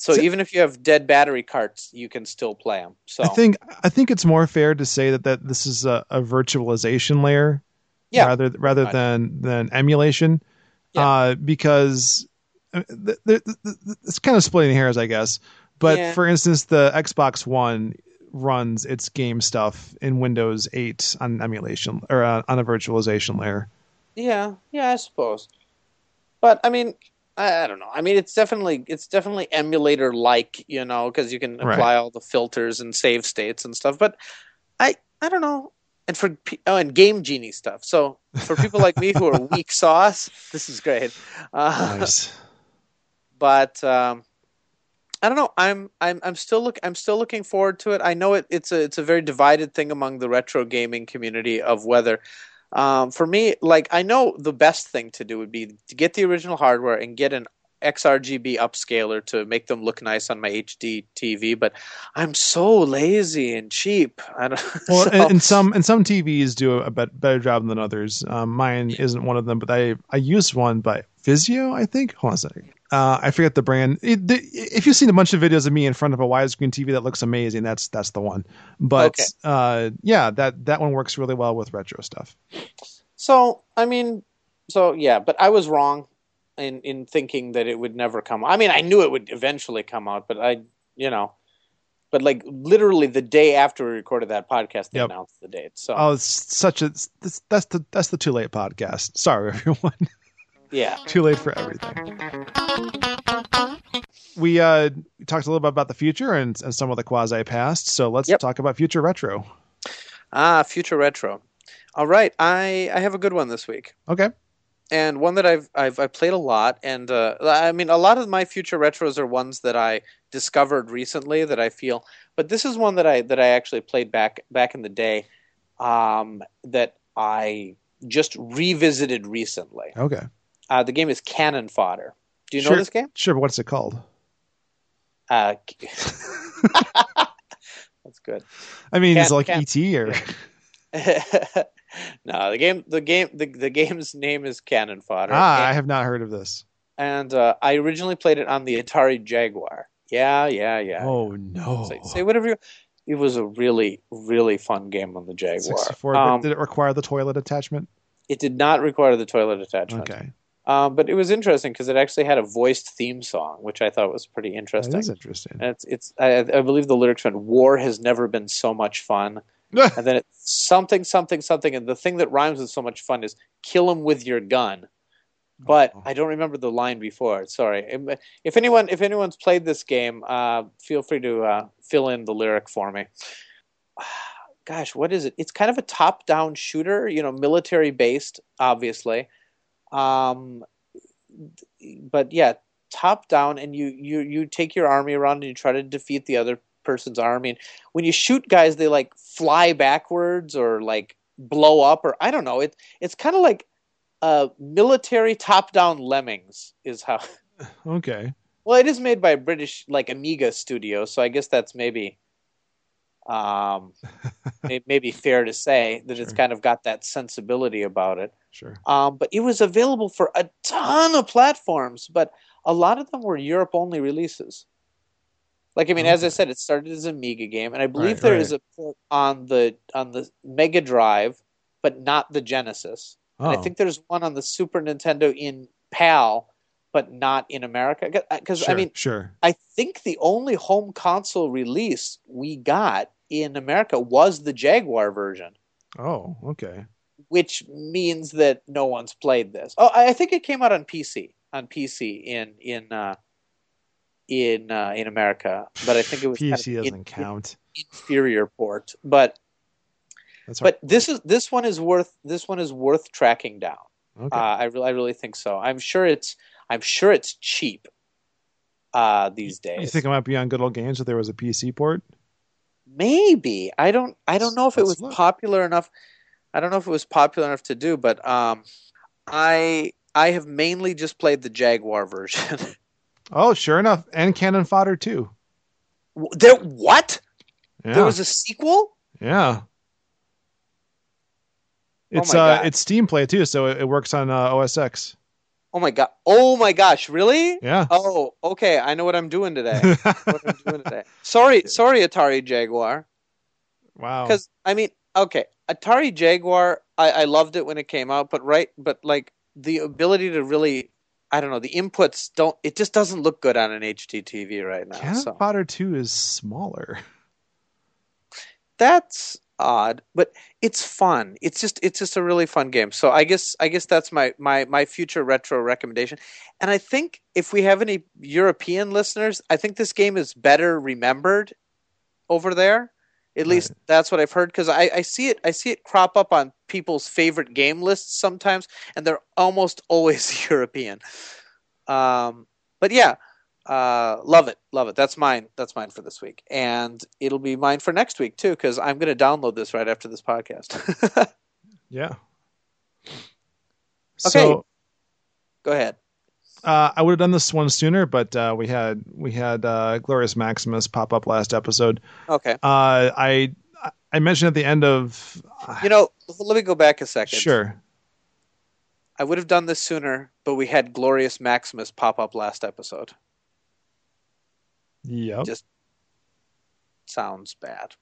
So, so even if you have dead battery carts, you can still play them. So I think I think it's more fair to say that, that this is a, a virtualization layer, yeah, rather rather much. than than emulation, Yeah. uh, because th- th- th- th- it's kind of splitting hairs, I guess. But Yeah. for instance, the Xbox One runs its game stuff in Windows eight on emulation or uh, on a virtualization layer. Yeah, yeah, I suppose. But I mean, I, I don't know. I mean, it's definitely it's definitely emulator like, you know, because you can apply Right. all the filters and save states and stuff. But I I don't know. And for oh, and Game Genie stuff. So for people like me who are weak sauce, this is great. Uh, Nice. But um, I don't know. I'm I'm I'm still look I'm still looking forward to it. I know it, it's a it's a very divided thing among the retro gaming community of whether. Um, for me, like I know the best thing to do would be to get the original hardware and get an X R G B upscaler to make them look nice on my H D T V, but I'm so lazy and cheap. I don't, Well, so, and, and some and some T Vs do a bet, better job than others. Um, mine isn't one of them, but I I used one by Vizio, I think. Hold on a second. Uh, I forget the brand. It, the, if you've seen a bunch of videos of me in front of a widescreen T V that looks amazing, that's that's the one. But okay. uh, yeah, that that one works really well with retro stuff. So I mean, so yeah, but I was wrong in in thinking that it would never come. I mean, I knew it would eventually come out, but I, you know, but like literally the day after we recorded that podcast, they Yep. announced the date. So Oh, it's such a that's, that's the that's the too late podcast. Sorry, everyone. yeah, Too late for everything. We uh, talked a little bit about the future and, and some of the quasi past. So let's Yep. talk about future retro. ah, future retro. All right, I I have a good one this week. Okay. And one that I've I've I played a lot, and uh, I mean a lot of my future retros are ones that I discovered recently that I feel, but this is one that I that I actually played back back in the day, um, that I just revisited recently. Okay. Uh, the game is Cannon Fodder. Do you Sure. know this game? Sure, but what's it called? Uh, that's good. I mean, Can- is it like can- E T or? No, the game the game the, the game's name is Cannon Fodder. Ah, and, I have not heard of this. and uh, I originally played it on the Atari Jaguar. Yeah, yeah, yeah. Oh no! Say, say whatever you. It was a really, really fun game on the Jaguar. sixty-four. Um, Did it require the toilet attachment? it did not require the toilet attachment. Okay, Um, but it was interesting because it actually had a voiced theme song, which I thought was pretty interesting. that is interesting. And it's, it's I, I believe the lyrics went, "War has never been so much fun," and then it's something, something, something, and the thing that rhymes with so much fun is "kill him with your gun." But Oh. I don't remember the line before. Sorry. If anyone, if anyone's played this game, uh, feel free to uh, fill in the lyric for me. Gosh, what is it? It's kind of a top-down shooter, you know, military-based, obviously. Um, but yeah, top-down, and you, you you take your army around and you try to defeat the other person's army. And when you shoot guys, they like fly backwards or like blow up, or I don't know. It it's kind of like uh, military top-down Lemmings is how. Okay. Well, it is made by a British like Amiga studio, so I guess that's maybe. Um, it may be fair to say that Sure. it's kind of got that sensibility about it. Sure. Um, but it was available for a ton of platforms, but a lot of them were Europe-only releases. Like, I mean, as I Okay. said, it started as a Amiga game, and I believe Right, there right. is a port on the on the Mega Drive, but not the Genesis. Oh, And I think there's one on the Super Nintendo in PAL, but not in America. Because sure, I mean, sure. I think the only home console release we got in America was the Jaguar version, Oh, okay. which means that no one's played this. Oh, I I think it came out on P C, on P C in in uh, in uh, in America, but I think it was P kind C of doesn't in- count. inferior port. But That's but this is this one is worth this one is worth tracking down. okay. Uh, I really I really think so. I'm sure it's I'm sure it's cheap uh, these days. You think it might be on Good Old Games if there was a P C port? Maybe. I don't I don't know if it Let's was look. popular enough. I don't know if it was popular enough to do, but um, I I have mainly just played the Jaguar version. Oh, sure enough, and Cannon Fodder too. there what? Yeah, There was a sequel? yeah. It's my uh, God. it's Steam Play too, so it, it works on uh, O S X. Oh my god! Oh my gosh! Really? Yeah. Oh, okay. I know what I'm doing today. what I'm doing today. Sorry, sorry, Atari Jaguar. Wow. Because I mean, okay, Atari Jaguar. I, I loved it when it came out, but right, but like the ability to really, I don't know, the inputs don't. It just doesn't look good on an H D T V right now. Cannon So Fodder two is smaller. that's odd, but it's fun. It's just it's just a really fun game. So I guess I guess that's my my my future retro recommendation. And I think if we have any European listeners, I think this game is better remembered over there. At least Right. that's what I've heard, because I, I see it I see it crop up on people's favorite game lists sometimes, and they're almost always European. Um, but yeah, uh, love it, love it. That's mine. That's mine for this week, and it'll be mine for next week too, because I'm going to download this right after this podcast. Yeah. Okay. So Go ahead. uh, I would have done this one sooner, but uh, we had we had uh, Glorious Maximus pop up last episode. Okay. Uh, I I mentioned at the end of You know, let me go back a second. sure. I would have done this sooner, but we had Glorious Maximus pop up last episode. Yep. Just sounds bad.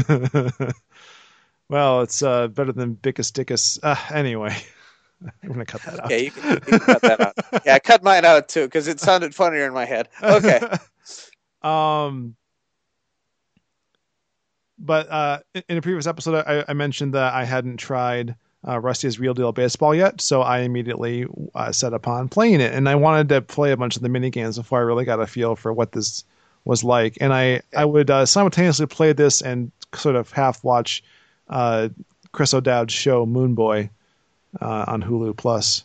Well, it's uh, better than Bickus Dickus. Uh, anyway, I'm gonna cut that out. Yeah, you can, you can cut that out. Yeah, I cut mine out too because it sounded funnier in my head. Okay. um, but uh, in in a previous episode, I, I mentioned that I hadn't tried uh, Rusty's Real Deal Baseball yet, so I immediately uh, set upon playing it, and I wanted to play a bunch of the mini games before I really got a feel for what this was like. And I I would uh, simultaneously play this and sort of half watch uh, Chris O'Dowd's show Moon Boy uh, on Hulu Plus.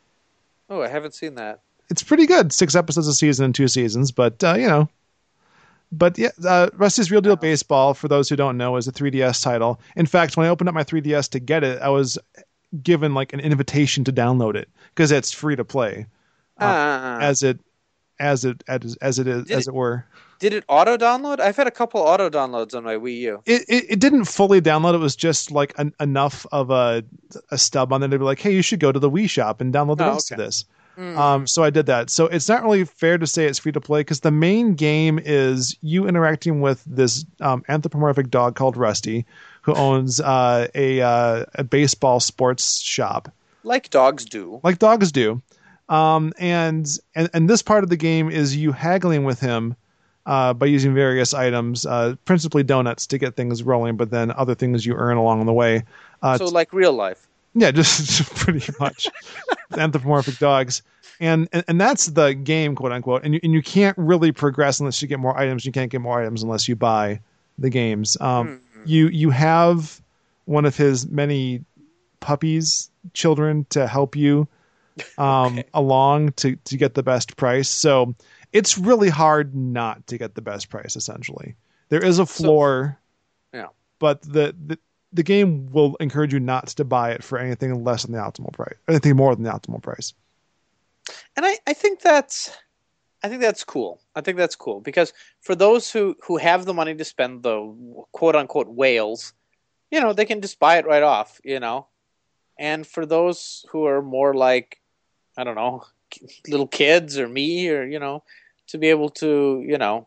Oh, I haven't seen that. It's pretty good. Six episodes a season and two seasons, but uh, you know. But yeah, uh, Rusty's Real Deal Baseball, for those who don't know, is a three D S title. In fact, when I opened up my three D S to get it, I was given like an invitation to download it because it's free to play, uh, Uh, as it as it as, as it is Did as it- it were. did it auto download? I've had a couple auto downloads on my Wii U. It, it it didn't fully download. It was just like an, enough of a a stub on there to be like, hey, you should go to the Wii shop and download the Oh, rest okay. of this. Mm. Um, so I did that. So it's not really fair to say it's free to play because the main game is you interacting with this um, anthropomorphic dog called Rusty, who owns uh, a uh, a baseball sports shop, Like dogs do. like dogs do. Um, and and and this part of the game is you haggling with him uh, by using various items, uh, principally donuts to get things rolling, but then other things you earn along the way. Uh, So like real life. yeah, just pretty much anthropomorphic dogs. And, and and that's the game, quote unquote. And you, and you can't really progress unless you get more items. You can't get more items unless you buy the games. Um, Mhm. You you have one of his many puppies, children, to help you um, Okay. along to, to get the best price. So it's really hard not to get the best price, essentially. There is a floor, yeah. but the, the the game will encourage you not to buy it for anything less than the optimal price, anything more than the optimal price. And I, I think that's I think that's cool. I think that's cool because for those who, who have the money to spend the quote unquote whales, you know, they can just buy it right off, you know. And for those who are more like, I don't know, little kids or me or, you know, to be able to, you know,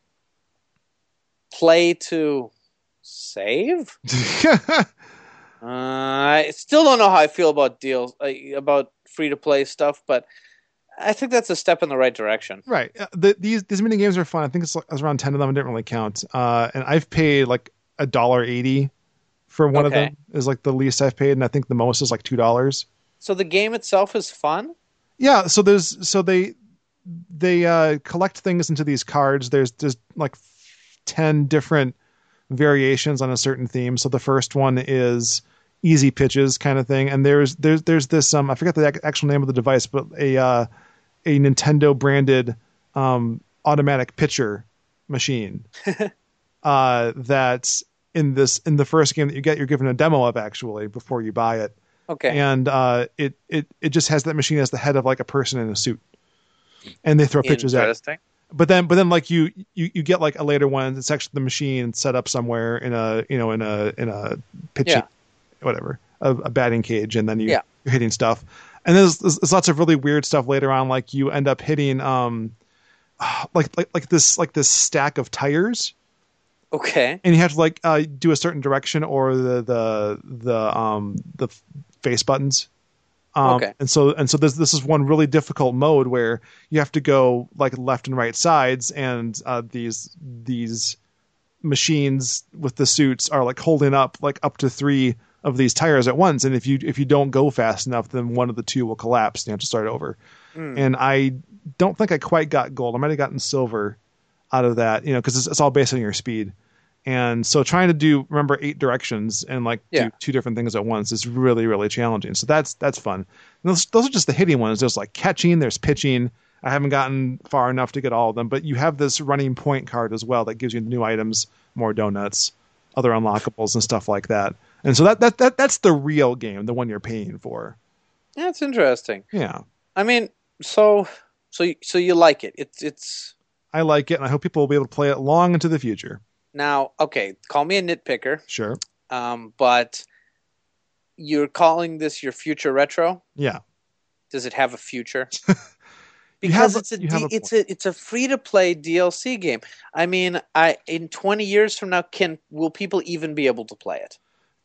play to save. Uh, I still don't know how I feel about deals, uh, about free to play stuff, but I think that's a step in the right direction. Right. Uh, The, these these mini games are fun. I think it's, like, it's around ten of them. I didn't really count. Uh, and I've paid like a dollar eighty for one Okay. of them. Is like the least I've paid, and I think the most is like two dollars. So the game itself is fun. Yeah. So there's so they they uh, collect things into these cards. There's there's like ten different variations on a certain theme. So the first one is easy pitches kind of thing, and there's there's there's this um I forget the ac- actual name of the device, but a uh, a Nintendo branded um, automatic pitcher machine uh, that's in this in the first game that you get. You're given a demo of actually before you buy it, Okay. and uh, it it it just has that machine as the head of like a person in a suit, and they throw pitches at. Interesting. But then, but then, like you, you, you get like a later one. It's actually the machine set up somewhere in a, you know, in a in a pitching, Yeah. whatever, a, a batting cage, and then you, Yeah. you're hitting stuff. And there's, there's, there's lots of really weird stuff later on, like you end up hitting um, like like like this like this stack of tires. Okay. And you have to like uh, do a certain direction or the the the um the face buttons. Um, Okay. And so and so this this is one really difficult mode where you have to go like left and right sides, and uh, these these machines with the suits are like holding up like up to three of these tires at once. And if you if you don't go fast enough, then one of the two will collapse and you have to start over. Mm. And I don't think I quite got gold. I might have gotten silver out of that, you know, because it's, it's all based on your speed. And so trying to do, remember, eight directions and like yeah. do two different things at once is really, really challenging. So that's that's fun. And those, those are just the hitting ones. There's like catching, there's pitching. I haven't gotten far enough to get all of them, but you have this running point card as well that gives you new items, more donuts, other unlockables and stuff like that. And so that that, that that's the real game, the one you're paying for. Yeah, it's interesting. Yeah. I mean, so so so you like it. It's it's I like it, and I hope people will be able to play it long into the future. Now, okay, call me a nitpicker. Sure. Um, but you're calling this your future retro? Yeah. Does it have a future? have, Because it's a, D, a it's a it's a free to play D L C game. I mean, I in twenty years from now, can will people even be able to play it?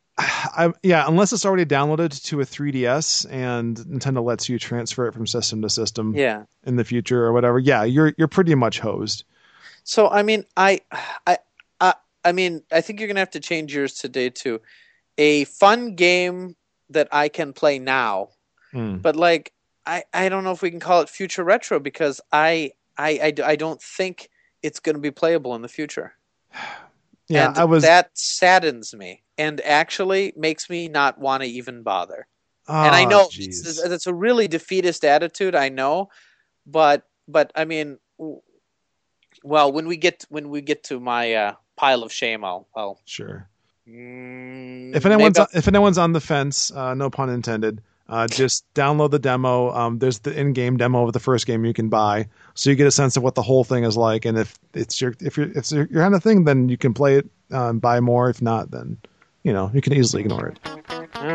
I, yeah, unless it's already downloaded to a three D S and Nintendo lets you transfer it from system to system. Yeah. In the future or whatever. Yeah, you're you're pretty much hosed. So I mean, I I. I mean, I think you're going to have to change yours today to a fun game that I can play now. Mm. But like, I, I don't know if we can call it future retro because I I, I, I don't think it's going to be playable in the future. Yeah, and I was. That saddens me and actually makes me not want to even bother. Oh, and I know it's, it's a really defeatist attitude. I know, but but I mean, well, when we get when we get to my. Uh, pile of shame, I'll, I'll sure. Mm, if anyone's on, if anyone's on the fence, uh, no pun intended, uh, just download the demo. Um, there's the in-game demo of the first game you can buy, so you get a sense of what the whole thing is like. And if it's your if you're if it's your kind of thing, then you can play it uh, and buy more. If not, then you know you can easily ignore it. All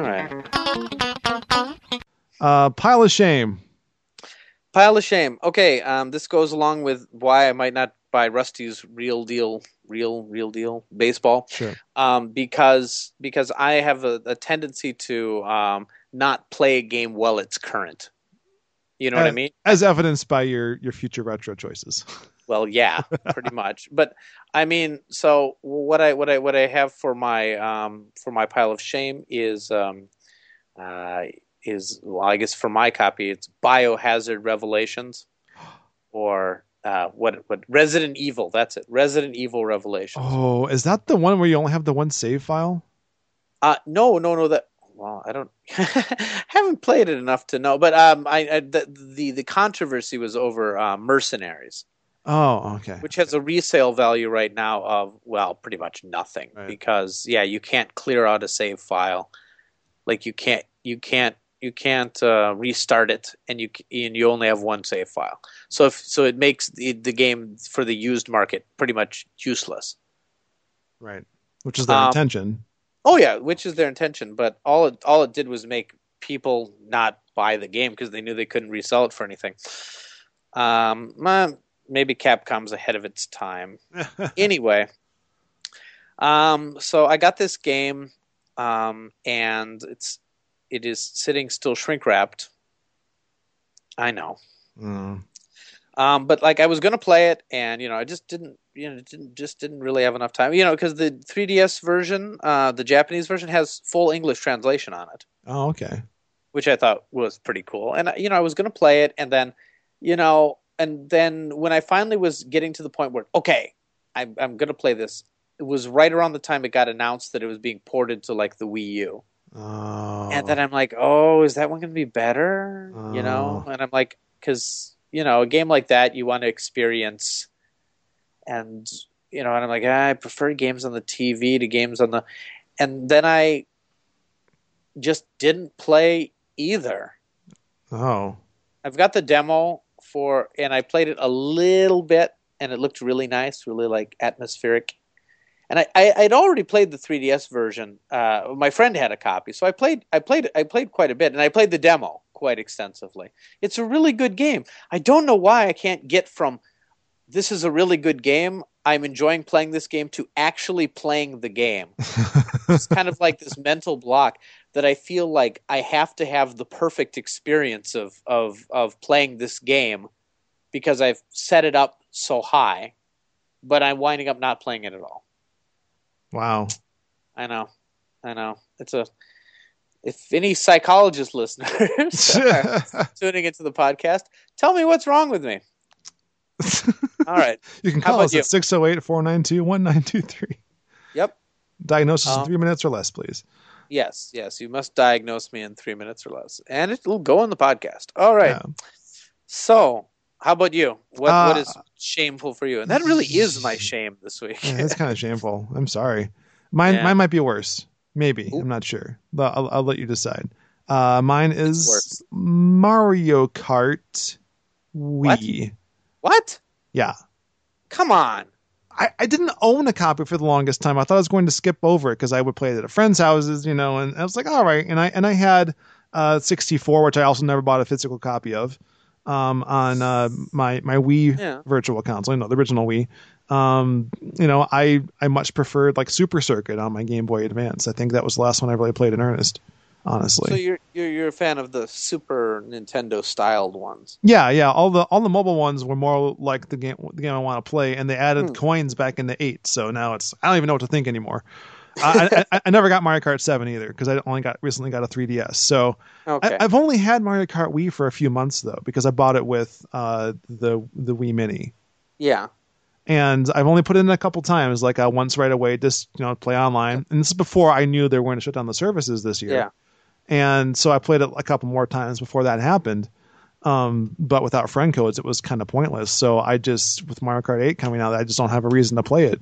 right. Uh, pile of shame. Pile of shame. Okay, um, this goes along with why I might not buy Rusty's real deal, real real deal baseball. Sure. Um, because because I have a, a tendency to um, not play a game while it's current. You know as, what I mean? As evidenced by your your future retro choices. Well, yeah, pretty much. But I mean, so what I what I what I have for my um, for my pile of shame is um, uh, is well, I guess for my copy it's Biohazard Revelations, or uh, what what Resident Evil. That's it, Resident Evil Revelations. Oh, is that the one where you only have the one save file? Uh no, no, no. That well, I don't haven't played it enough to know. But um, I, I the, the the controversy was over uh, Mercenaries. Oh, okay. Which has a resale value right now of, well, pretty much nothing. Right. Because, yeah, you can't clear out a save file. Like, you can't, you can't, you can't uh, restart it, and you and you only have one save file. So if so, it makes the the game for the used market pretty much useless. Right. Which is their um, intention. Oh yeah, which is their intention. But all it all it did was make people not buy the game because they knew they couldn't resell it for anything. Um. My, Maybe Capcom's ahead of its time. Anyway, um, so I got this game, um, and it's it is sitting still shrink wrapped. I know, mm. um, but like I was gonna play it, and you know I just didn't, you know, didn't just didn't really have enough time, you know, because the three D S version, uh, the Japanese version, has full English translation on it. Oh, okay. Which I thought was pretty cool, and you know I was gonna play it, and then, you know. And then when I finally was getting to the point where, okay, I'm, I'm going to play this, it was right around the time it got announced that it was being ported to, like, the Wii U. Oh. And then I'm like, oh, is that one going to be better? Oh. You know? And I'm like, because, you know, a game like that you want to experience. And, you know, and I'm like, ah, I prefer games on the T V to games on the... And then I just didn't play either. Oh. I've got the demo... For and I played it a little bit, and it looked really nice, really like atmospheric. And I, I I'd already played the three D S version. Uh, my friend had a copy, so I played I played I played quite a bit, and I played the demo quite extensively. It's a really good game. I don't know why I can't get from this is a really good game, I'm enjoying playing this game, to actually playing the game. It's kind of like this mental block that I feel like I have to have the perfect experience of of of playing this game because I've set it up so high, but I'm winding up not playing it at all. Wow. I know. I know. It's a if any psychologist listeners are tuning into the podcast, tell me what's wrong with me. All right. You can call us you? at six oh eight, four nine two, one nine two three. Yep. Diagnosis Um, in three minutes or less, please. Yes, yes. You must diagnose me in three minutes or less. And it'll go on the podcast. All right. Yeah. So, how about you? What Uh, What is shameful for you? And that really is my shame this week. Yeah, that's kind of shameful. I'm sorry. Mine Yeah. mine might be worse. Maybe. Ooh. I'm not sure. I'll, I'll, I'll let you decide. Uh, mine is worse. Mario Kart Wii. What? Yeah. Come on. I, I didn't own a copy for the longest time. I thought I was going to skip over it because I would play it at friends' houses, you know, and I was like, all right. And I and I had uh, sixty-four, which I also never bought a physical copy of, um, on uh, my my Wii Yeah. Virtual Console, you know, the original Wii. Um, you know, I I much preferred like Super Circuit on my Game Boy Advance. I think that was the last one I really played in earnest, honestly. So you're you're you're a fan of the Super Nintendo styled ones. Yeah, yeah. All the all the mobile ones were more like the game the game I want to play, and they added Hmm. coins back in the eight. So now it's I don't even know what to think anymore. I, I, I never got Mario Kart seven either because I only got recently got a three D S. So Okay. I, I've only had Mario Kart Wii for a few months though because I bought it with uh, the the Wii Mini, yeah. and I've only put it in a couple times, like uh, once right away, just you know play online. And this is before I knew they were going to shut down the services this year. Yeah. And so I played it a couple more times before that happened. Um, but without friend codes, it was kind of pointless. So I just, with Mario Kart eight coming out, I just don't have a reason to play it.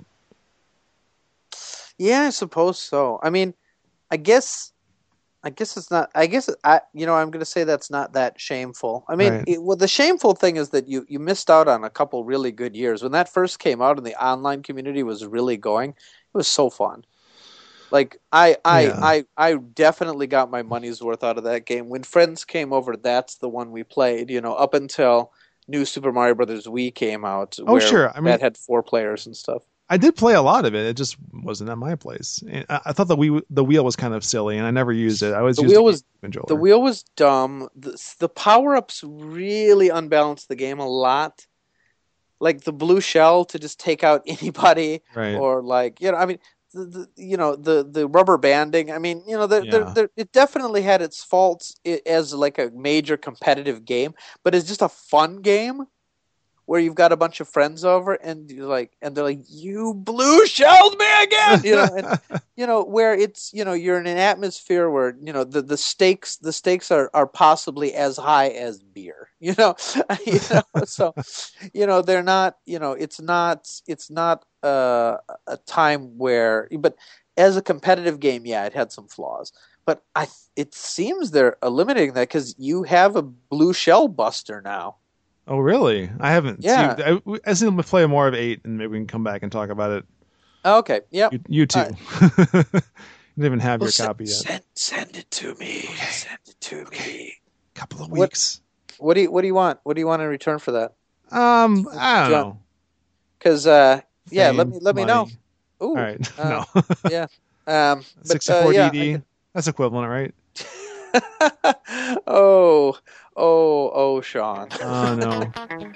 Yeah, I suppose so. I mean, I guess, I guess it's not. I guess I, you know, I'm going to say that's not that shameful. I mean, Right. it, well, the shameful thing is that you you missed out on a couple really good years when that first came out and the online community was really going. It was so fun. Like I, I, Yeah. I, I definitely got my money's worth out of that game. When friends came over, that's the one we played. You know, up until New Super Mario Brothers Wii came out. Oh, where sure. I mean- that had four players and stuff. I did play a lot of it. It just wasn't at my place. And I, I thought the wheel, the wheel was kind of silly, and I never used it. I always The used wheel the was- Game controller. The wheel was dumb. The, the power-ups really unbalanced the game a lot. Like the blue shell to just take out anybody, right. or like you know, I mean, the, the you know the the rubber banding. I mean, you know, they're, they're, Yeah. they're, it definitely had its faults i- as like a major competitive game, but it's just a fun game where you've got a bunch of friends over and you're like, and they're like, you blue shelled me again, you know, and, you know, where it's, you know, you're in an atmosphere where, you know, the, the stakes, the stakes are, are possibly as high as beer, you know, you know, so, you know, they're not, you know, it's not, it's not uh, a time where, but as a competitive game, yeah, it had some flaws, but I, it seems they're eliminating that because you have a blue shell buster now. Oh, really? I haven't. Yeah. See, I, I assume we play more of eight, and maybe we can come back and talk about it. Okay. Yep. You, you too. All you didn't even have Well, your send, copy yet. Send, send it to me. Send it to me. couple of What- weeks. What do you What do you want? What do you want in return for that? Um, I don't John, know. Because uh, yeah, let Fame, me let me know. money. Ooh. All right. uh, no. Yeah. Um. But, sixty-four uh, yeah, D D. That's equivalent, right? I- oh. Oh. Oh. Sean. Oh, no.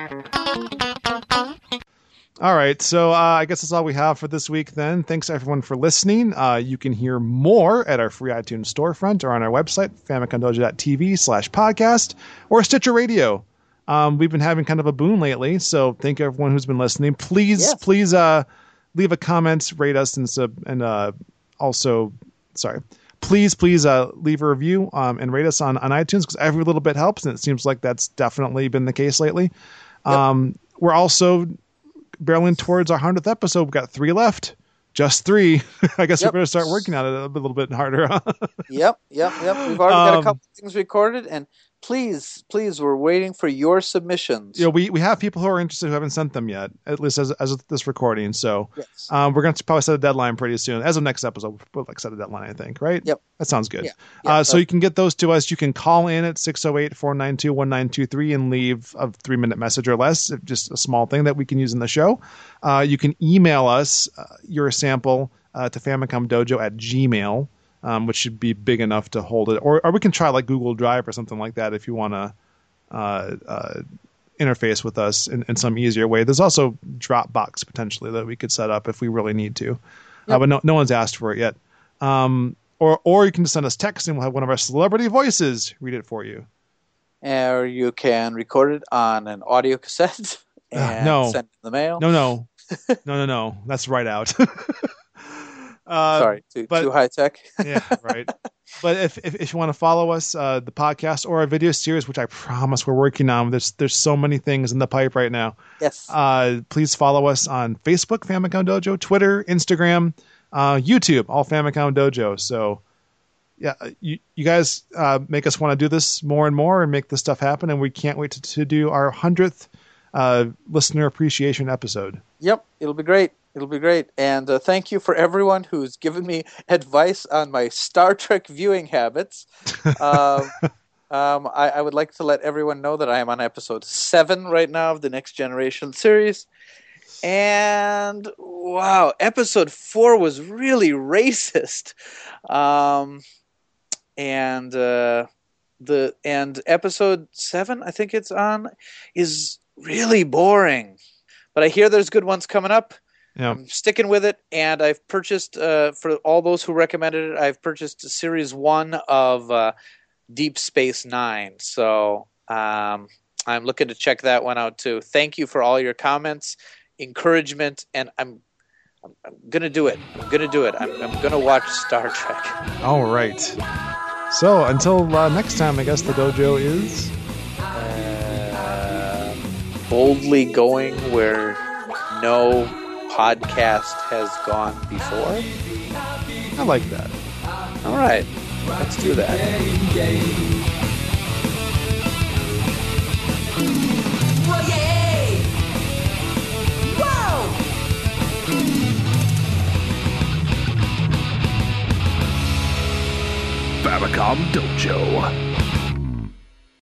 All right, so uh, I guess that's all we have for this week then. Thanks, everyone, for listening. Uh, you can hear more at our free iTunes storefront or on our website, famicondojo.tv slash podcast, or Stitcher Radio. Um, we've been having kind of a boom lately, so thank you, everyone who's been listening. Please, Yes. please uh, leave a comment, rate us, and, sub- and uh, also, sorry, please, please uh, leave a review um, and rate us on, on iTunes, because every little bit helps, and it seems like that's definitely been the case lately. Yep. Um, we're also barreling towards our hundredth episode. We've got three left. Just three. I guess Yep. we better start working on it a little bit harder. Huh? Yep. Yep. Yep. We've already got a Um, couple things recorded, and please, please, we're waiting for your submissions. You know, we, we have people who are interested who haven't sent them yet, at least as as of this recording. So Yes. um, we're going to probably set a deadline pretty soon. As of next episode, we'll like set a deadline, I think, right? Yep. That sounds good. Yeah. Yeah, uh, so you can get those to us. You can call in at six oh eight, four nine two, one nine two three and leave a three-minute message or less, just a small thing that we can use in the show. Uh, you can email us uh, your sample uh, to Famicom Dojo at Gmail. Um, which should be big enough to hold it, or or we can try like Google Drive or something like that if you want to uh, uh, interface with us in, in some easier way. There's also Dropbox potentially that we could set up if we really need to, yep. uh, but no no one's asked for it yet. Um, or or you can just send us text and we'll have one of our celebrity voices read it for you. Or you can record it on an audio cassette and uh, no. send it in the mail. No, no, no, no, no. That's right out. Uh, Sorry, too, but, too high tech. Yeah, right. But if, if if you want to follow us, uh, the podcast or our video series, which I promise we're working on, there's there's so many things in the pipe right now. Yes. Uh, please follow us on Facebook, Famicom Dojo, Twitter, Instagram, uh, YouTube, all Famicom Dojo. So, yeah, you you guys uh, make us want to do this more and more and make this stuff happen, and we can't wait to, to do our hundredth uh, listener appreciation episode. Yep, it'll be great. It'll be great. And uh, thank you for everyone who's given me advice on my Star Trek viewing habits. um, um, I, I would like to let everyone know that I am on episode seven right now of the Next Generation series. And wow, episode four was really racist. Um, and uh, the and episode seven, I think it's on, is really boring. But I hear there's good ones coming up. Yeah. I'm sticking with it, and I've purchased, uh, for all those who recommended it, I've purchased series one of uh, Deep Space Nine. So um, I'm looking to check that one out too. Thank you for all your comments, encouragement, and I'm I'm, I'm gonna do it. I'm gonna do it. I'm, I'm gonna watch Star Trek. All right. So until uh, next time, I guess the dojo is uh, boldly going where no podcast has gone before. I like that. All right, let's do that. Whoa, yay! Whoa! Famicom Dojo.